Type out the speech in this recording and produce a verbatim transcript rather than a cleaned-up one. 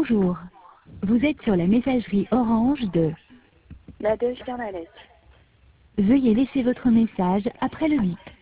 Bonjour. Vous êtes sur la messagerie orange de... La Deutsche Welle. Veuillez laisser votre message après le bip.